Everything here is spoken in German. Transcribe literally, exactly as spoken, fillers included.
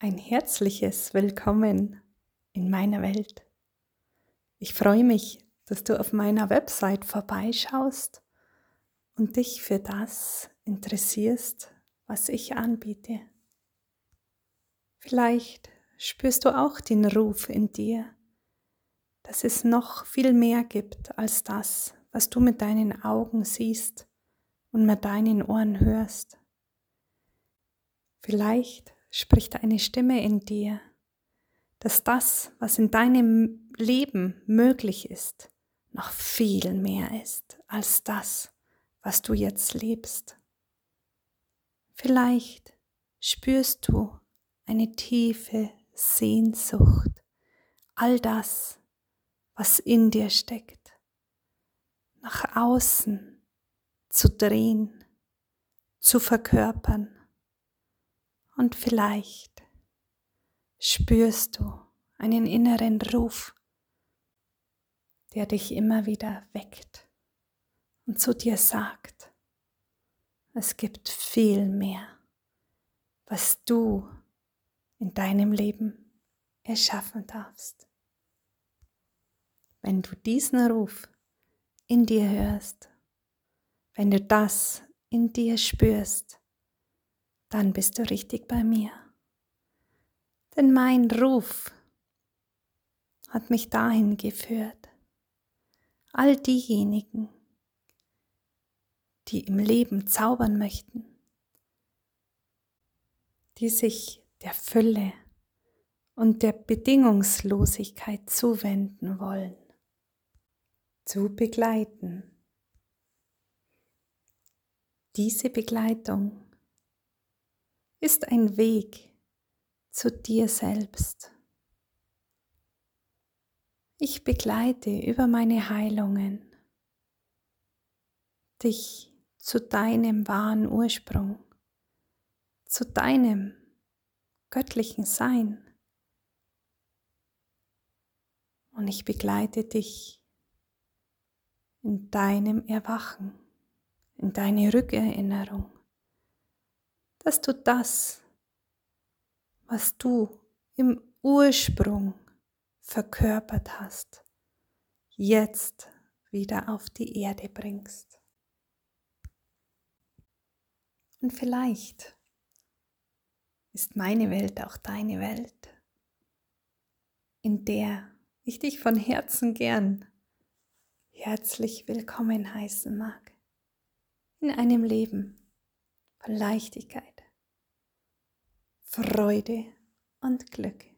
Ein herzliches Willkommen in meiner Welt. Ich freue mich, dass du auf meiner Website vorbeischaust und dich für das interessierst, was ich anbiete. Vielleicht spürst du auch den Ruf in dir, dass es noch viel mehr gibt als das, was du mit deinen Augen siehst und mit deinen Ohren hörst. Vielleicht spricht eine Stimme in dir, dass das, was in deinem Leben möglich ist, noch viel mehr ist als das, was du jetzt lebst. Vielleicht spürst du eine tiefe Sehnsucht, all das, was in dir steckt, nach außen zu drehen, zu verkörpern. Und vielleicht spürst du einen inneren Ruf, der dich immer wieder weckt und zu dir sagt, es gibt viel mehr, was du in deinem Leben erschaffen darfst. Wenn du diesen Ruf in dir hörst, wenn du das in dir spürst, dann bist du richtig bei mir. Denn mein Ruf hat mich dahin geführt, all diejenigen, die im Leben zaubern möchten, die sich der Fülle und der Bedingungslosigkeit zuwenden wollen, zu begleiten. Diese Begleitung ist ein Weg zu dir selbst. Ich begleite über meine Heilungen dich zu deinem wahren Ursprung, zu deinem göttlichen Sein. Und ich begleite dich in deinem Erwachen, in deine Rückerinnerung, dass du das, was du im Ursprung verkörpert hast, jetzt wieder auf die Erde bringst. Und vielleicht ist meine Welt auch deine Welt, in der ich dich von Herzen gern herzlich willkommen heißen mag, in einem Leben von Leichtigkeit, Freude und Glück.